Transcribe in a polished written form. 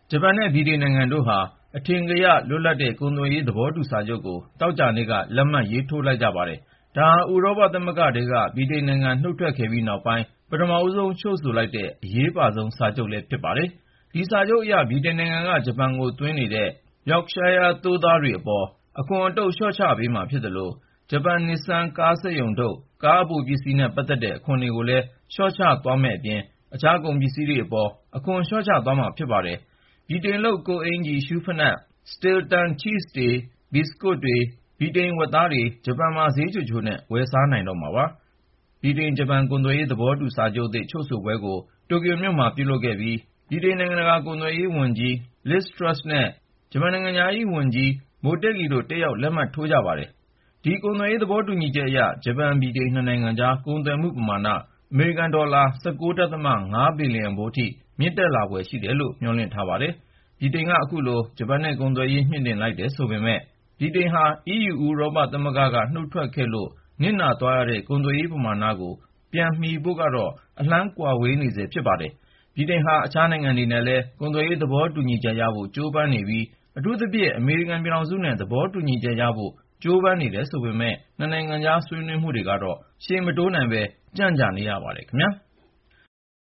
ဂျပန်နဲ့ဗြိတိန်နိုင်ငံတို့ဟာအထင်ကရလွတ်လပ်တဲ့ကုန်သွယ်ရေးသဘောတူစာချုပ်ကိုသောကြာနေ့ကလက်မှတ်ရေးထိုးလိုက်ကြပါတယ်။ ဒါဟာဥရောပသမဂ္ဂထဲကဗြိတိန်နိုင်ငံနုတ်ထွက်ခဲ့ပြီးနောက်ပိုင်းပထမဆုံးချုပ်ဆိုလိုက်တဲ့အရေးပါဆုံးစာချုပ်လည်းဖြစ်ပါတယ်။ ဒီစာချုပ်အရဗြိတိန်နိုင်ငံကဂျပန်ကိုသွင်းနေတဲ့ Yorkshire သိုးသားတွေအပေါ်အခွန်အတုပ်လျှော့ချပေးမှာဖြစ်သလို ဂျပန်နစ်ဆန်ကားစက်ရုံထုတ်ကားအပိုပစ္စည်းနဲ့ပတ်သက်တဲ့အခွန်တွေကိုလည်းလျှော့ချသွားမယ့်အပြင် အခြားကုန်ပစ္စည်းတွေအပေါ်အခွန်လျှော့ချသွားမှာဖြစ်ပါတယ်။ ဗြိတိန်လုပ်ကိုယ်အင်္ကျီ၊ ရှူးဖိနပ်၊ Stilton ချီးစ်တွေ၊ ဘီစကွတ်တွေ၊ ဗြိတိန်ဝက်သားတွေဂျပန်မှာဈေးချိုချိုနဲ့ဝယ်စားနိုင်တော့မှာပါ။ ဗြိတိန်-ဂျပန်ကုန်သွယ်ရေးသဘောတူစာချုပ်သစ်ချုပ်ဆိုပွဲကို တိုကျိုမြို့မှာပြုလုပ်ခဲ့ပြီး ဗြိတိန်နိုင်ငံတကာကုန်သွယ်ရေးဝန်ကြီး Liz Truss နဲ့ဂျပန်နိုင်ငံခြားရေးဝန်ကြီး Motegi တို့တက်ရောက်လက်မှတ်ထိုးကြပါတယ်။ ဒီကုန်သွယ်ရေးသဘောတူညီချက်အရ ဂျပန်-ဗြိတိန် နှစ်နိုင်ငံကြားကုန်သွယ်မှုပမာဏ အမေရိကန်ဒေါ်လာ $19.5 ဘီလီယံဖိုးအထိမြင့်တက်လာဖွယ်ရှိတယ်လို့ မျှော်လင့်ထားပါတယ်။ ဗြိတိန်ကအခုလိုဂျပန်နဲ့ကုန်သွယ်ရေးမြှင့်တင်လိုက်တယ်ဆိုပေမယ့် ဗြိတိန်ဟာ EU ဥရောပသမဂ္ဂကနုတ်ထွက်ခဲ့လို့နစ်နာသွားရတဲ့ကုန်သွယ်ရေးပမာဏကိုပြန်မီဖို့ကတော့အလှမ်းကွာဝေးနေဆဲဖြစ်ပါတယ်။ ဗြိတိန်ဟာအခြားနိုင်ငံတွေနဲ့လည်းကုန်သွယ်ရေးသဘောတူညီချက်ရဖို့ကြိုးပမ်းနေပြီး အထူးသဖြင့်အမေရိကန်ပြည်ထောင်စုနဲ့သဘောတူညီချက်ရဖို့ကြိုးပမ်းနေတယ်ဆိုပေမယ့် နှစ်နိုင်ငံကြားဆွေးနွေးမှုတွေကတော့ရှေ့မတိုးနိုင်ပဲကြန့်ကြာနေရပါတယ်ခင်ဗျာ။